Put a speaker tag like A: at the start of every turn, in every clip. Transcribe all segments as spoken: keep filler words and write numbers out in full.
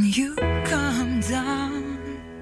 A: you come down,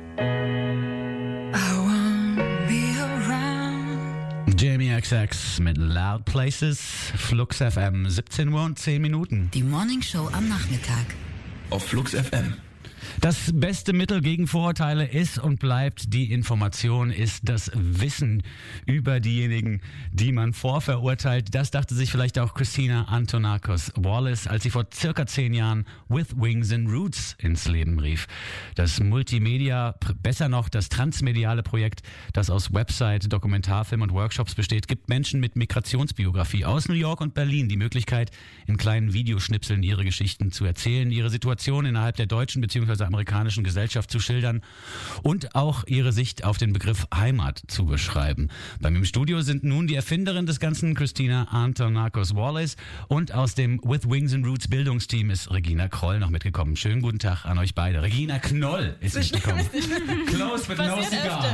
A: I won't be around.
B: Jamie X X mit Loud Places, Flux F M, siebzehn Uhr und zehn Minuten.
C: Die Morning Show am Nachmittag.
D: Auf Flux F M.
B: Das beste Mittel gegen Vorurteile ist und bleibt die Information, ist das Wissen über diejenigen, die man vorverurteilt. Das dachte sich vielleicht auch Christina Antonakos-Wallace, als sie vor circa zehn Jahren With Wings and Roots ins Leben rief. Das Multimedia, besser noch das transmediale Projekt, das aus Website, Dokumentarfilm und Workshops besteht, gibt Menschen mit Migrationsbiografie aus New York und Berlin die Möglichkeit, in kleinen Videoschnipseln ihre Geschichten zu erzählen, ihre Situation innerhalb der deutschen bzw. amerikanischen Gesellschaft zu schildern und auch ihre Sicht auf den Begriff Heimat zu beschreiben. Bei mir im Studio sind nun die Erfinderin des Ganzen, Christina Antonakos-Wallace, und aus dem With Wings and Roots Bildungsteam ist Regina Kroll noch mitgekommen. Schönen guten Tag an euch beide. Regina Knoll ist mitgekommen. Close but no cigar.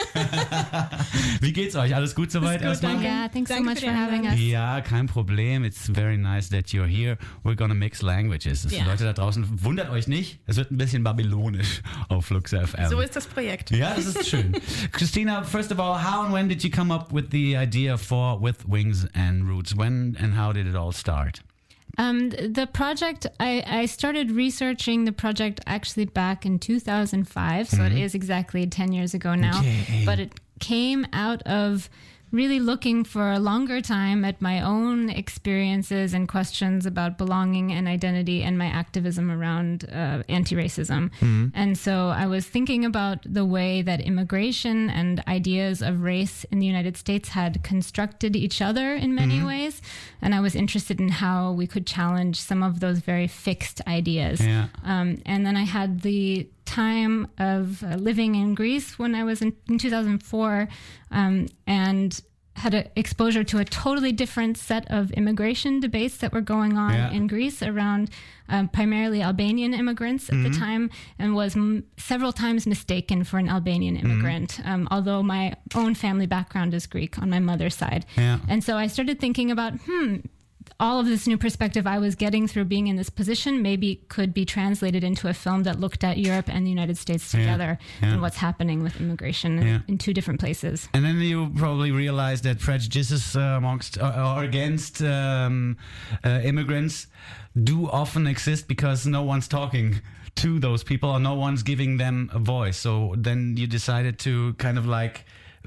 B: Wie geht's euch? Alles gut soweit erstmal?
E: Yeah, thanks
F: Danke
E: so much
F: für
E: for
F: die
E: having us.
B: Ja, kein Problem. It's very nice that you're here. We're gonna mix languages.
F: Ja.
B: Leute da draußen, wundert euch nicht, es wird ein bisschen babylonisch auf Flux F M.
F: So ist das Projekt.
B: Ja, das ist schön. Christina, first of all, how and when did you come up with the idea for With Wings and Roots? When and how did it all start?
E: Um, the project, I, I started researching the project actually back in two thousand five, so it is exactly ten years ago now.
B: Yay.
E: But it came out of really looking for a longer time at my own experiences and questions about belonging and identity and my activism around uh, anti-racism. And so I was thinking about the way that immigration and ideas of race in the United States had constructed each other in many ways. And I was interested in how we could challenge some of those very fixed ideas.
B: Yeah.
E: Um, and then I had the time of uh, living in Greece when I was in, in two thousand four um, and had a exposure to a totally different set of immigration debates that were going on
B: Yeah.
E: in Greece around um, primarily Albanian immigrants at the time, and was m- several times mistaken for an Albanian immigrant, um, although my own family background is Greek on my mother's side.
B: Yeah.
E: And so I started thinking about, hmm, all of this new perspective I was getting through being in this position maybe could be translated into a film that looked at Europe and the United States
B: Yeah,
E: together
B: yeah.
E: and what's happening with immigration
B: Yeah.
E: in, in two different places.
B: And then you probably realized that prejudices uh, amongst uh, or against um, uh, immigrants do often exist because no one's talking to those people or no one's giving them a voice. So then you decided to kind of like,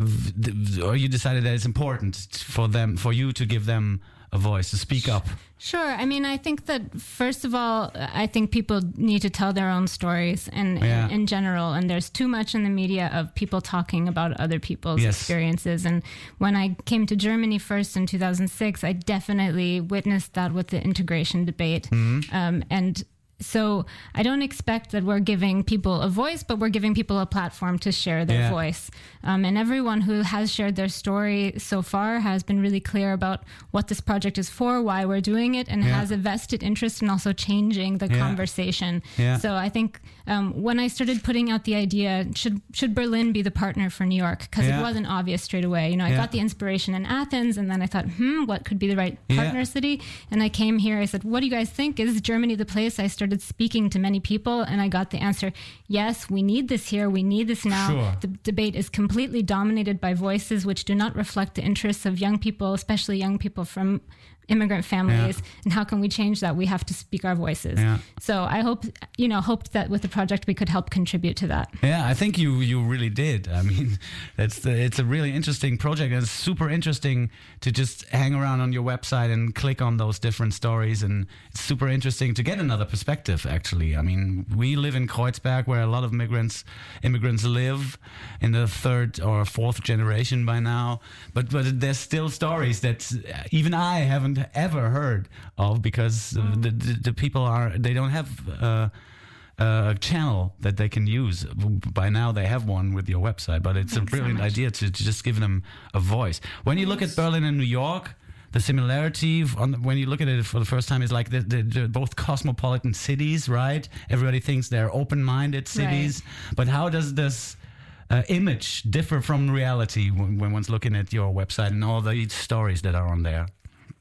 B: v- or you decided that it's important for them, for you to give them a voice, to speak up.
E: Sure. I mean, I think that first of all, I think people need to tell their own stories and
B: Yeah.
E: in, in general. And there's too much in the media of people talking about other people's
B: Yes.
E: experiences. And when I came to Germany first in two thousand six, I definitely witnessed that with the integration debate.
B: Mm-hmm.
E: Um, and so I don't expect that we're giving people a voice, but we're giving people a platform to share their
B: Yeah.
E: voice. Um, and everyone who has shared their story so far has been really clear about what this project is for, why we're doing it, and
B: Yeah.
E: has a vested interest in also changing the
B: Yeah.
E: conversation.
B: Yeah.
E: So I think um, when I started putting out the idea, should should Berlin be the partner for New York? Because
B: Yeah.
E: it wasn't obvious straight away. You know, I
B: Yeah.
E: got the inspiration in Athens, and then I thought, hmm, what could be the right
B: Yeah.
E: partner city? And I came here. I said, what do you guys think? Is Germany the place? I started speaking to many people, and I got the answer, yes, we need this here. We need this now.
B: Sure.
E: The debate is completely dominated by voices which do not reflect the interests of young people, especially young people from immigrant families.
B: Yeah.
E: And how can we change that? We have to speak our voices.
B: Yeah.
E: So I hope, you know, hoped that with the project we could help contribute to that.
B: Yeah, I think you you really did. I mean, that's the, it's a really interesting project. It's super interesting to just hang around on your website and click on those different stories, and it's super interesting to get another perspective. Actually, I mean, we live in Kreuzberg, where a lot of migrants immigrants live in the third or fourth generation by now. But but there's still stories that even I haven't ever heard of, because uh, the, the the people are they don't have. Uh, a channel that they can use. By now they have one with your website, but it's
E: Thanks
B: a
E: so
B: brilliant
E: much.
B: idea to, to just give them a voice. When you look at Berlin and New York, the similarity on when you look at it for the first time is like they're, they're, they're both cosmopolitan cities, right? Everybody thinks they're open-minded cities, but how does this uh, image differ from reality when, when one's looking at your website and all the stories that are on there?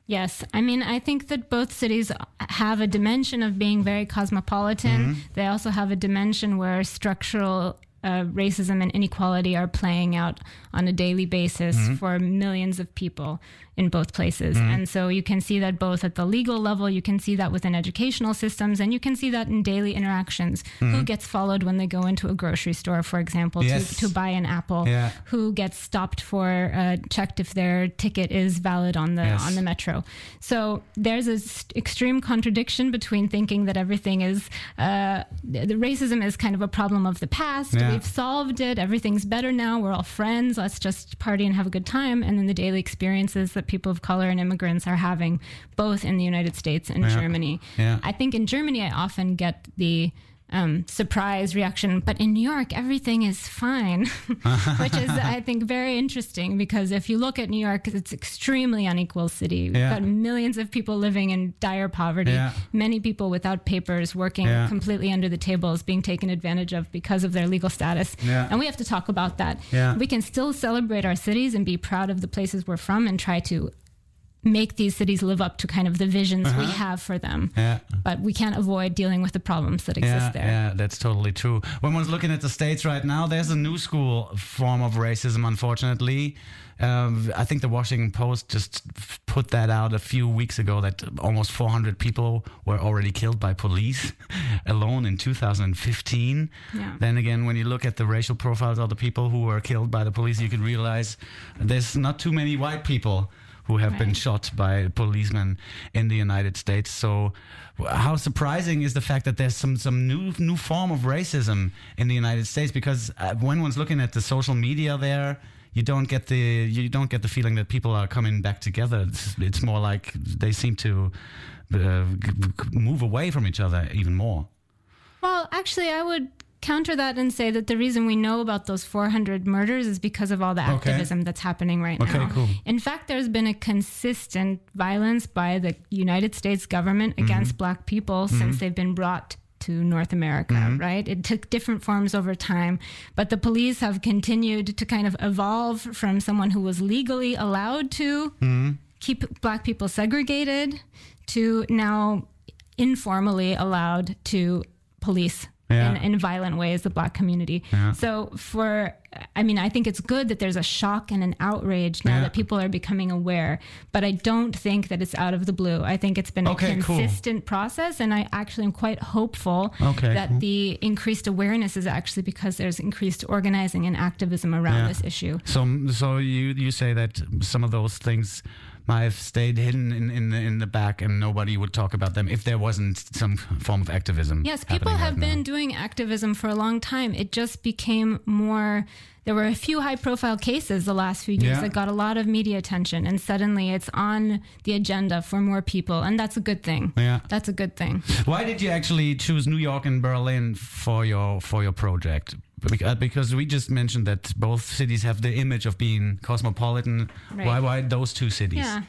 E: Yes. I mean, I think that both cities have a dimension of being very cosmopolitan.
B: Mm-hmm.
E: They also have a dimension where structural uh, racism and inequality are playing out on a daily basis
B: Mm-hmm.
E: for millions of people in both places.
B: Mm-hmm.
E: And so you can see that both at the legal level, you can see that within educational systems, and you can see that in daily interactions.
B: Mm-hmm.
E: Who gets followed when they go into a grocery store, for example,
B: Yes.
E: to, to buy an apple?
B: Yeah.
E: Who gets stopped for, uh, checked if their ticket is valid on the
B: Yes.
E: on the metro? So there's this extreme contradiction between thinking that everything is, uh, the racism is kind of a problem of the past.
B: Yeah.
E: We've solved it. Everything's better now. We're all friends. Let's just party and have a good time. And then the daily experiences that people of color and immigrants are having, both in the United States and
B: Yeah.
E: Germany.
B: Yeah.
E: I think in Germany, I often get the um, surprise reaction, but in New York, everything is fine, which is, I think, very interesting, because if you look at New York, it's extremely unequal city. We've
B: Yeah.
E: got millions of people living in dire poverty,
B: Yeah.
E: many people without papers, working
B: Yeah.
E: completely under the tables, being taken advantage of because of their legal status.
B: Yeah.
E: And we have to talk about that.
B: Yeah.
E: We can still celebrate our cities and be proud of the places we're from and try to make these cities live up to kind of the visions we have for them.
B: Yeah.
E: But we can't avoid dealing with the problems that exist
B: Yeah,
E: there.
B: yeah, that's totally true. When one's looking at the States right now, there's a new school form of racism, unfortunately. Um, I think the Washington Post just f- put that out a few weeks ago, that almost four hundred people were already killed by police alone in two thousand fifteen.
E: Yeah.
B: Then again, when you look at the racial profiles of the people who were killed by the police, you can realize there's not too many white people who have been
E: Right.
B: shot by policemen in the United States. So how surprising is the fact that there's some, some new new form of racism in the United States? Because uh, when one's looking at the social media there, you don't get the you don't get the feeling that people are coming back together. It's, it's more like they seem to uh, g- g- move away from each other even more.
E: Well, actually, I would counter that and say that the reason we know about those four hundred murders is because of all the
B: Okay.
E: activism that's happening right
B: Okay,
E: now.
B: cool.
E: In fact, there's been a consistent violence by the United States government
B: Mm-hmm.
E: against black people since they've been brought to North America,
B: Mm-hmm.
E: right? It took different forms over time, but the police have continued to kind of evolve from someone who was legally allowed to
B: Mm-hmm.
E: keep black people segregated to now informally allowed to police
B: Yeah.
E: in, in violent ways the black community.
B: Yeah.
E: So for, I mean, I think it's good that there's a shock and an outrage now
B: Yeah.
E: that people are becoming aware, but I don't think that it's out of the blue. I think it's been
B: Okay,
E: a
B: cool.
E: consistent process, and I actually am quite hopeful
B: Okay,
E: that
B: cool.
E: the increased awareness is actually because there's increased organizing and activism around
B: Yeah.
E: this issue.
B: So, so you you say that some of those things might have stayed hidden in, in the in the back, and nobody would talk about them if there wasn't some form of activism.
E: Yes, people
B: happening
E: have
B: right
E: been
B: now.
E: doing activism for a long time. It just became more. There were a few high profile cases the last few years
B: Yeah.
E: that got a lot of media attention, and suddenly it's on the agenda for more people, and that's a good thing.
B: Yeah.
E: That's a good thing.
B: Why did you actually choose New York and Berlin for your for your project? Bec- uh, Because we just mentioned that both cities have the image of being cosmopolitan.
E: Right.
B: Why why those two cities?
E: Yeah.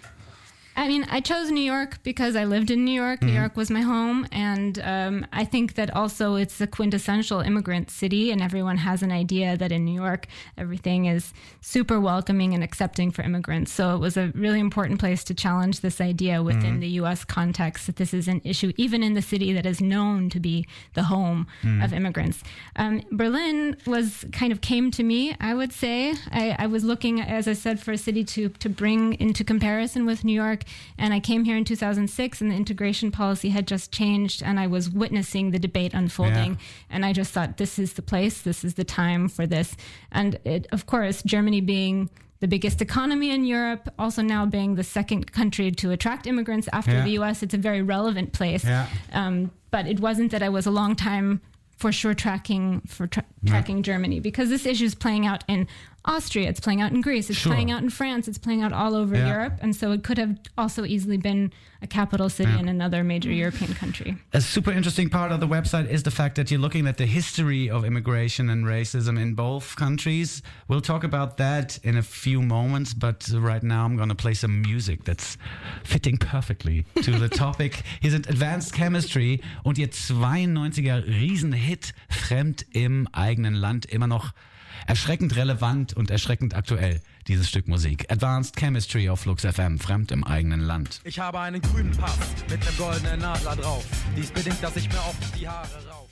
E: I mean, I chose New York because I lived in New York.
B: Mm-hmm.
E: New York was my home. And um, I think that also it's a quintessential immigrant city. And everyone has an idea that in New York, everything is super welcoming and accepting for immigrants. So it was a really important place to challenge this idea within
B: Mm-hmm.
E: the U S context that this is an issue, even in the city that is known to be the home
B: Mm-hmm.
E: of immigrants. Um, Berlin was kind of came to me, I would say. I, I was looking, as I said, for a city to, to bring into comparison with New York. And I came here in two thousand six, and the integration policy had just changed, and I was witnessing the debate unfolding.
B: Yeah.
E: And I just thought, this is the place, this is the time for this. And it, of course, Germany being the biggest economy in Europe, also now being the second country to attract immigrants after
B: Yeah.
E: the U S, it's a very relevant place.
B: Yeah.
E: Um, but it wasn't that I was a long time for sure tracking for tra- tracking Germany, because this issue is playing out in Austria, it's playing out in Greece, it's
B: Sure.
E: playing out in France, it's playing out all over
B: Yeah.
E: Europe, and so it could have also easily been a capital city in another major European country.
B: A super interesting part of the website is the fact that you're looking at the history of immigration and racism in both countries. We'll talk about that in a few moments, but right now I'm going to play some music that's fitting perfectly to the topic. Hier sind Advanced Chemistry und ihr zweiundneunziger Riesenhit Fremd im eigenen Land, immer noch erschreckend relevant und erschreckend aktuell. dieses Stück Musik. Advanced Chemistry auf Flux F M, fremd im eigenen Land.
F: Ich habe einen grünen Pass mit einem goldenen Nadler drauf. Dies bedingt, dass ich mir oft die Haare rauf.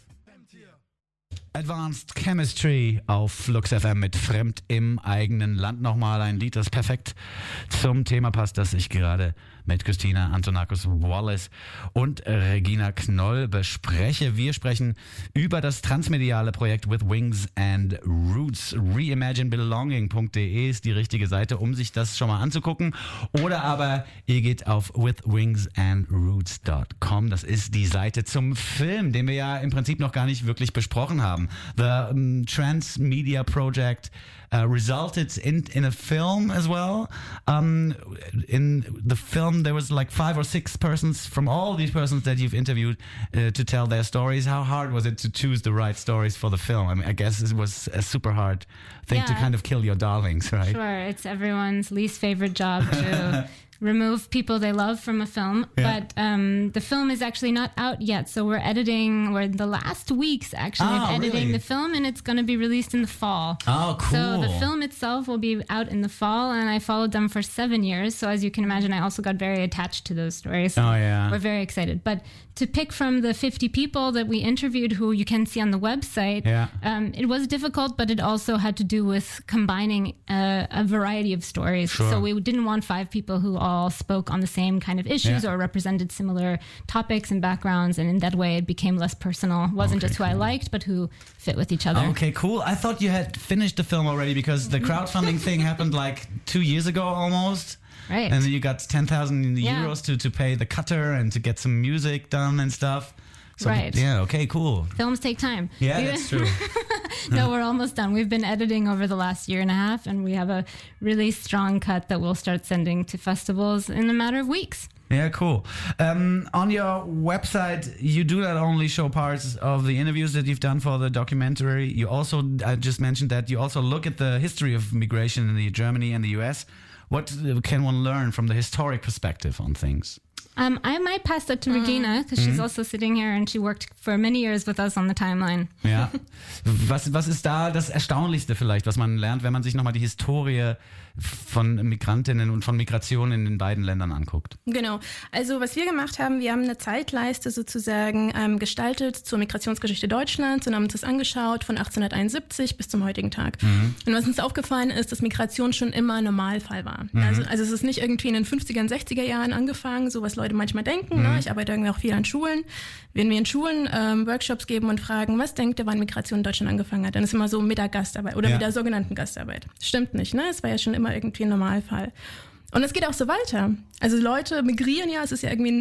B: Advanced Chemistry auf Flux F M mit Fremd im eigenen Land. Nochmal ein Lied, das perfekt zum Thema passt, das ich gerade mit Christina Antonakos-Wallace und Regina Knoll bespreche. Wir sprechen über das transmediale Projekt With Wings and Roots. reimagine belonging punkt de ist die richtige Seite, um sich das schon mal anzugucken. Oder aber ihr geht auf with wings and roots dot com. Das ist die Seite zum Film, den wir ja im Prinzip noch gar nicht wirklich besprochen haben. The um, Transmedia Project uh, resulted in in a film as well. Um, in the film, there was like five or six persons from all these persons that you've interviewed uh, to tell their stories. How hard was it to choose the right stories for the film? I mean, I guess it was a super hard thing
E: Yeah.
B: to kind of kill your darlings, right?
E: Sure, it's everyone's least favorite job to remove people they love from a film.
B: Yeah.
E: But um, the film is actually not out yet, so we're editing. We're in the last weeks actually
B: Oh,
E: of editing
B: really?
E: the film, and it's going to be released in the fall.
B: Oh, cool.
E: So the film itself will be out in the fall, and I followed them for seven years. So as you can imagine, I also got very attached to those stories.
B: Oh, yeah.
E: We're very excited. But to pick from the fifty people that we interviewed, who you can see on the website,
B: Yeah.
E: um, it was difficult, but it also had to do with combining uh, a variety of stories.
B: Sure.
E: So we didn't want five people who all spoke on the same kind of issues
B: Yeah.
E: or represented similar topics and backgrounds, and in that way it became less personal. It wasn't
B: Okay,
E: just who I
B: cool.
E: liked, but who fit with each other.
B: Okay, cool. I thought you had finished the film already because the crowdfunding thing happened like two years ago almost.
E: Right.
B: And then you got ten thousand
E: Yeah.
B: euros to, to pay the cutter and to get some music done and stuff. So,
E: Right.
B: Yeah, okay, cool.
E: Films take time.
B: Yeah,
E: We-
B: that's true.
E: No, we're almost done. We've been editing over the last year and a half, and we have a really strong cut that we'll start sending to festivals in a matter of weeks.
B: Yeah, cool. Um, on your website, you do not only show parts of the interviews that you've done for the documentary. You also, I just mentioned that you also look at the history of migration in the Germany and the U S. What can one learn from the historic perspective on things?
E: Um, I might pass that to Regina, because she's also sitting here, and she worked for many years with us on the timeline.
B: Ja. Was, was ist da das Erstaunlichste vielleicht, was man lernt, wenn man sich nochmal die Historie von Migrantinnen und von Migration in den beiden Ländern anguckt?
G: Genau. Also was wir gemacht haben, wir haben eine Zeitleiste sozusagen ähm, gestaltet zur Migrationsgeschichte Deutschlands und haben uns das angeschaut von achtzehnhunderteinundsiebzig bis zum heutigen Tag.
B: Mhm.
G: Und was uns aufgefallen ist, dass Migration schon immer Normalfall war.
B: Mhm.
G: Also, also es ist nicht irgendwie in den fünfziger und sechziger Jahren angefangen, so was Leute manchmal denken.
B: Mhm.
G: Ne? Ich arbeite irgendwie auch viel an Schulen. Wenn wir in Schulen ähm, Workshops geben und fragen, was denkt ihr, wann Migration in Deutschland angefangen hat, dann ist immer so mit der Gastarbeit oder
B: Ja.
G: mit der sogenannten Gastarbeit. Stimmt nicht, ne? Es war ja schon immer irgendwie ein Normalfall. Und es geht auch so weiter. Also Leute migrieren ja, es ist ja irgendwie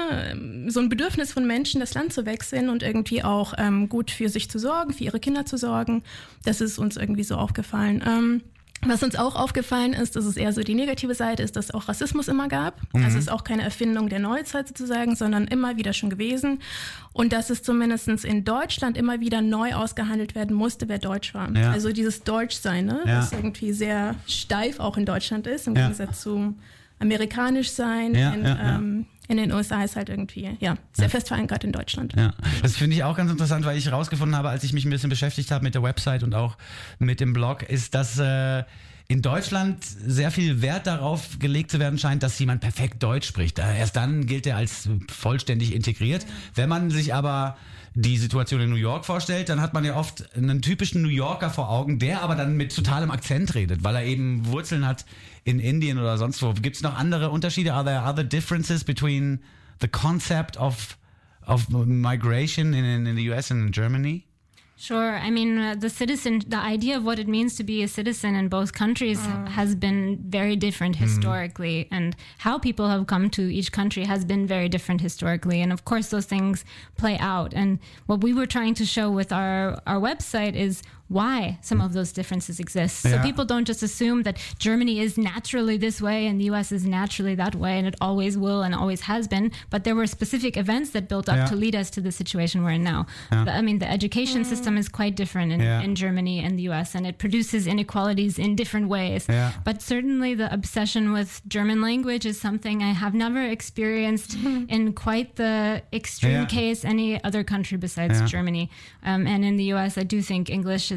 G: ne, so ein Bedürfnis von Menschen, das Land zu wechseln und irgendwie auch ähm, gut für sich zu sorgen, für ihre Kinder zu sorgen. Das ist uns irgendwie so aufgefallen. Ähm, Was uns auch aufgefallen ist, dass es eher so die negative Seite ist, dass es auch Rassismus immer gab. Mhm. Also es ist auch keine Erfindung der Neuzeit sozusagen, sondern immer wieder schon gewesen. Und dass es zumindest in Deutschland immer wieder neu ausgehandelt werden musste, wer Deutsch war.
B: Ja.
G: Also dieses Deutschsein, ne,
B: Ja.
G: was irgendwie sehr steif auch in Deutschland ist, im
B: Ja.
G: Gegensatz zu amerikanisch sein.
B: Ja,
G: in,
B: ja, ja.
G: Ähm, in den U S A ist halt irgendwie ja, sehr
B: Ja.
G: fest verankert in Deutschland.
B: Ja, das finde ich auch ganz interessant, weil ich herausgefunden habe, als ich mich ein bisschen beschäftigt habe mit der Website und auch mit dem Blog, ist, dass äh, in Deutschland sehr viel Wert darauf gelegt zu werden scheint, dass jemand perfekt Deutsch spricht. Äh, Erst dann gilt er als vollständig integriert. Wenn man sich aber die Situation in New York vorstellt, dann hat man ja oft einen typischen New Yorker vor Augen, der aber dann mit totalem Akzent redet, weil er eben Wurzeln hat in Indien oder sonst wo. Gibt es noch andere Unterschiede? Are there other differences between the concept of of migration in, in the U S and in Germany?
E: Sure. I mean, uh, the citizen, the idea of what it means to be a citizen in both countries has been very different historically, and how people have come to each country has been very different historically. And of course, those things play out. And what we were trying to show with our, our website is why some of those differences exist. So
B: Yeah.
E: people don't just assume that Germany is naturally this way and the U S is naturally that way, and it always will and always has been. But there were specific events that built up
B: Yeah.
E: to lead us to the situation we're in now.
B: Yeah.
E: But, I mean, the education system is quite different in,
B: Yeah.
E: in Germany and the U S, and it produces inequalities in different ways.
B: Yeah.
E: But certainly the obsession with German language is something I have never experienced in quite the extreme
B: Yeah.
E: case any other country besides
B: Yeah.
E: Germany. Um, and in the U S, I do think English is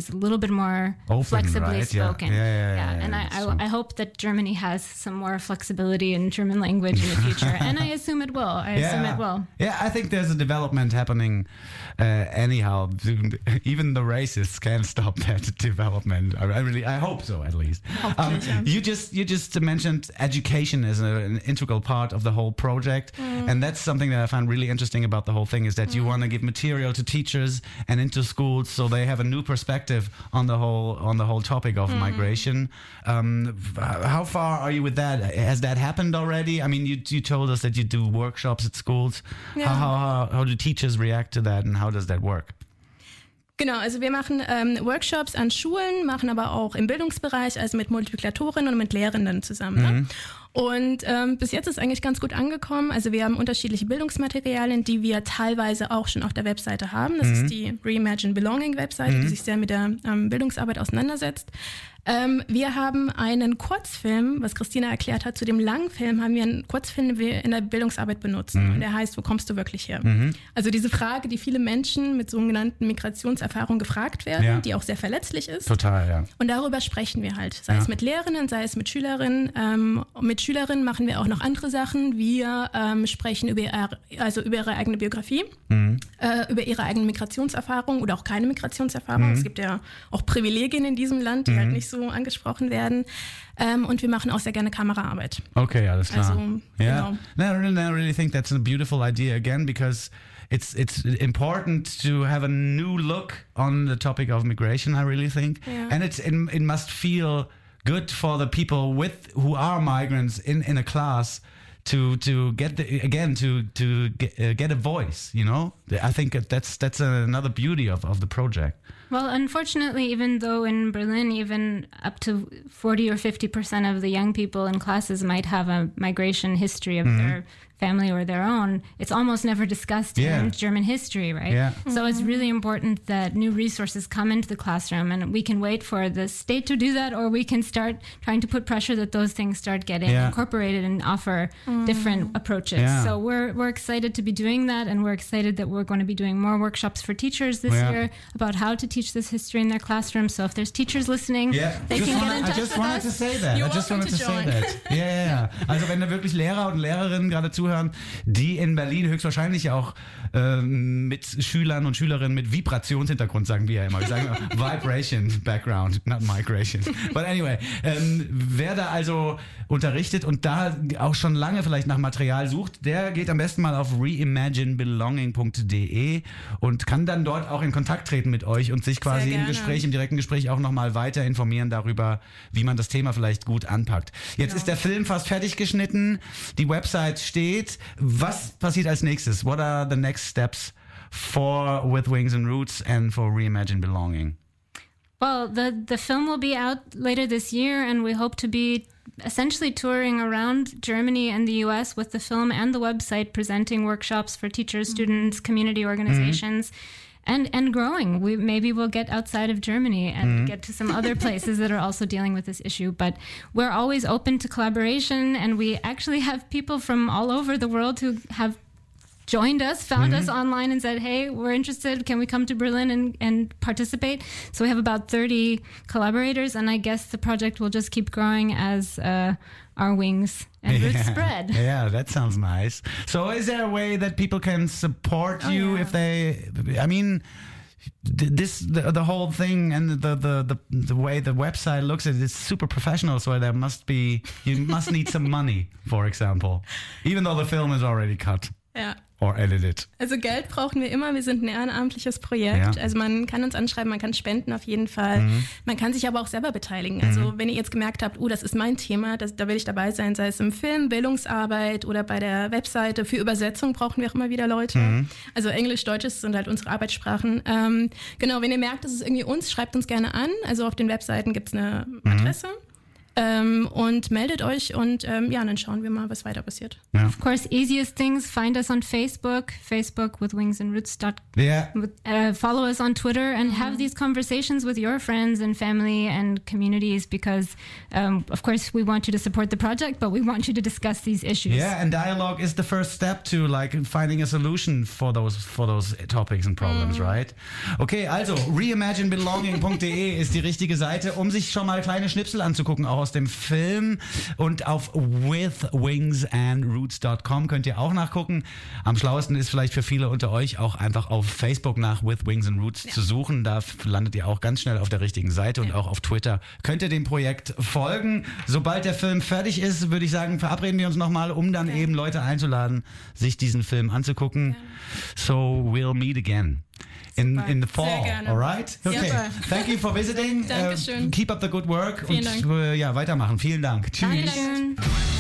E: is a little bit more
B: Open,
E: flexibly
B: right? Yeah.
E: spoken.
B: Yeah, yeah, yeah, yeah,
E: and I,
B: so-
E: I, I hope that Germany has some more flexibility in German language in the future, and I assume it will. I assume it will.
B: Yeah, I think there's a development happening uh, anyhow. Even the racists can't stop that development. I, I really, I hope so, at least. Um, you just you just mentioned education as a, an integral part of the whole project, mm. and that's something that I find really interesting about the whole thing is that mm. you want to give material to teachers and into schools so they have a new perspective on the whole on the whole topic of mm. migration. Um, how far are you with that? Has that happened already? I mean, you you told us that you do workshops at schools.
G: Ja.
B: How, how, how, how do teachers react to that and how does that work?
G: Genau, also wir machen ähm, Workshops an Schulen, machen aber auch im Bildungsbereich, also mit Multiplikatorinnen und mit Lehrenden zusammen.
B: Mhm.
G: Ne? Und ähm, bis jetzt ist eigentlich ganz gut angekommen. Also wir haben unterschiedliche Bildungsmaterialien, die wir teilweise auch schon auf der Webseite haben. Das mhm. ist die Reimagine Belonging Webseite, mhm. die sich sehr mit der ähm, Bildungsarbeit auseinandersetzt. Ähm, wir haben einen Kurzfilm, was Christina erklärt hat, zu dem Langfilm haben wir einen Kurzfilm, den wir in der Bildungsarbeit benutzen.
B: Mhm.
G: Und der heißt, wo kommst du wirklich her?
B: Mhm.
G: Also diese Frage, die viele Menschen mit sogenannten Migrationserfahrungen gefragt werden,
B: Ja.
G: die auch sehr verletzlich ist.
B: Total, ja.
G: Und darüber sprechen wir halt. Sei
B: Ja.
G: es mit Lehrerinnen, sei es mit Schülerinnen. Ähm, mit Schülerinnen machen wir auch noch andere Sachen. Wir ähm, sprechen über ihre, also über ihre eigene Biografie,
B: Mhm.
G: äh, über ihre eigene Migrationserfahrung oder auch keine Migrationserfahrung.
B: Mhm.
G: Es gibt ja auch Privilegien in diesem Land, die
B: Mhm.
G: halt nicht so angesprochen werden. Ähm, und wir machen auch sehr gerne Kameraarbeit.
B: Okay, alles klar.
G: Also,
B: yeah.
G: genau.
B: No, I really, I really think that's a beautiful idea again because it's it's important to have a new look on the topic of migration. I really think,
G: Yeah.
B: and it's it, it must feel good for the people with who are migrants in in a class to to get the, again to to get, uh, get a voice. You know, I think that's that's another beauty of of the project.
E: Well, unfortunately, even though in Berlin, even up to forty or fifty percent of the young people in classes might have a migration history of their family or their own, it's almost never discussed
B: Yeah.
E: in German history, right?
B: Yeah.
E: So it's really important that new resources come into the classroom, and we can wait for the state to do that, or we can start trying to put pressure that those things start getting
B: Yeah.
E: incorporated and offer different approaches.
B: Yeah.
E: So we're we're excited to be doing that, and we're excited that we're going to be doing more workshops for teachers this
B: Yeah.
E: year about how to teach this history in their classroom. So if there's teachers listening,
B: Yeah,
E: they
B: just
E: can
B: wanna,
E: get in
B: I
E: touch
B: just
E: with
B: wanted
E: us.
B: to say that.
G: You're
B: I just
G: welcome
B: wanted to,
G: to
B: say
G: join.
B: that. Ja, ja, ja. Also wenn da wirklich Lehrer und Lehrerinnen gerade zuhören, die in Berlin höchstwahrscheinlich auch ähm, mit Schülern und Schülerinnen mit Vibrationshintergrund, sagen wir ja immer. Wir sagen immer Vibration Background, not Migration. But anyway, ähm, wer da also unterrichtet und da auch schon lange vielleicht nach Material sucht, der geht am besten mal auf reimagine belonging punkt de und kann dann dort auch in Kontakt treten mit euch und sich quasi im
G: gerne.
B: Gespräch, im direkten Gespräch auch nochmal weiter informieren darüber, wie man das Thema vielleicht gut anpackt. Jetzt ist der Film fast fertig geschnitten, die Website steht. Was passiert als nächstes? What are the next steps for With Wings and Roots and for Reimagine Belonging?
E: Well, the the film will be out later this year, and we hope to be essentially touring around Germany and the U S with the film and the website, presenting workshops for teachers, students, community organizations. And and growing. We maybe we'll get outside of Germany and get to some other places that are also dealing with this issue. But we're always open to collaboration, and we actually have people from all over the world who have joined us, found us online and said, hey, we're interested. Can we come to Berlin and, and participate? So we have about thirty collaborators, and I guess the project will just keep growing as uh, our wings and roots
B: Yeah.
E: spread.
B: Yeah, that sounds nice. So is there a way that people can support
G: Oh,
B: you
G: yeah.
B: if they, I mean, th- this the, the whole thing and the, the the the way the website looks at it is super professional, so there must be, you must need some money, for example, even though the film is already cut
G: Ja.
B: or edited.
G: Also Geld brauchen wir immer. Wir sind ein ehrenamtliches Projekt.
B: Ja.
G: Also man kann uns anschreiben, man kann spenden auf jeden Fall.
B: Mhm.
G: Man kann sich aber auch selber beteiligen. Also wenn ihr jetzt gemerkt habt, oh, das ist mein Thema, das, da will ich dabei sein, sei es im Film, Bildungsarbeit oder bei der Webseite. Für Übersetzung brauchen wir auch immer wieder Leute.
B: Mhm.
G: Also Englisch, Deutsch sind halt unsere Arbeitssprachen. Ähm, genau, wenn ihr merkt, das ist irgendwie uns, schreibt uns gerne an. Also auf den Webseiten gibt es eine Adresse. Ähm, und meldet euch und ähm, ja, dann schauen wir mal, was weiter passiert.
B: Ja.
E: Of course, easiest things, find us on Facebook, Facebook with wings and roots.
B: Yeah.
E: Uh, follow us on Twitter and have these conversations with your friends and family and communities because, um, of course, we want you to support the project, but we want you to discuss these issues.
B: Yeah, and dialogue is the first step to like finding a solution for those for those topics and problems, mm. right? Okay, also reimagine belonging dot de ist die richtige Seite, um sich schon mal kleine Schnipsel anzugucken, auch aus dem Film. Und auf with wings and roots dot com könnt ihr auch nachgucken. Am schlauesten ist vielleicht für viele unter euch auch einfach auf Facebook nach With Wings and Roots ja. zu suchen. Da landet ihr auch ganz schnell auf der richtigen Seite und ja. auch auf Twitter könnt ihr dem Projekt folgen. Sobald der Film fertig ist, würde ich sagen, verabreden wir uns nochmal, um dann ja. eben Leute einzuladen, sich diesen Film anzugucken. Ja. So we'll meet again. In, in the fall, all right? Okay. Super. Thank you for visiting.
G: Dankeschön.
B: Uh, keep up the good work.
G: Vielen
B: und
G: Dank.
B: Uh, ja, weitermachen. Vielen Dank. Tschüss.
E: Dankeschön.